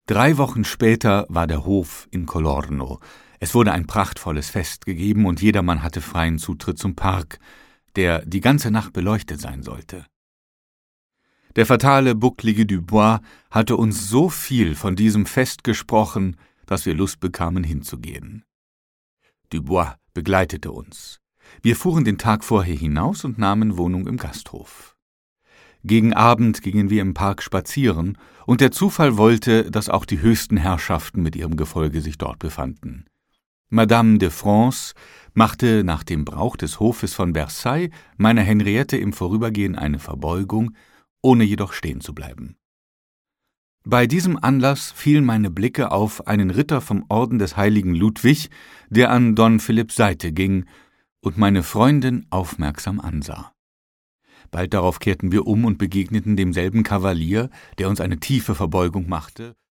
3 Wochen später war der Hof in Colorno. Es wurde ein prachtvolles Fest gegeben und jedermann hatte freien Zutritt zum Park, der die ganze Nacht beleuchtet sein sollte. Der fatale bucklige Dubois hatte uns so viel von diesem Fest gesprochen, dass wir Lust bekamen, hinzugehen. Dubois begleitete uns. Wir fuhren den Tag vorher hinaus und nahmen Wohnung im Gasthof. Gegen Abend gingen wir im Park spazieren, und der Zufall wollte, dass auch die höchsten Herrschaften mit ihrem Gefolge sich dort befanden. Madame de France machte nach dem Brauch des Hofes von Versailles meiner Henriette im Vorübergehen eine Verbeugung, ohne jedoch stehen zu bleiben. Bei diesem Anlass fielen meine Blicke auf einen Ritter vom Orden des heiligen Ludwig, der an Don Philipps Seite ging und meine Freundin aufmerksam ansah. Bald darauf kehrten wir um und begegneten demselben Kavalier, der uns eine tiefe Verbeugung machte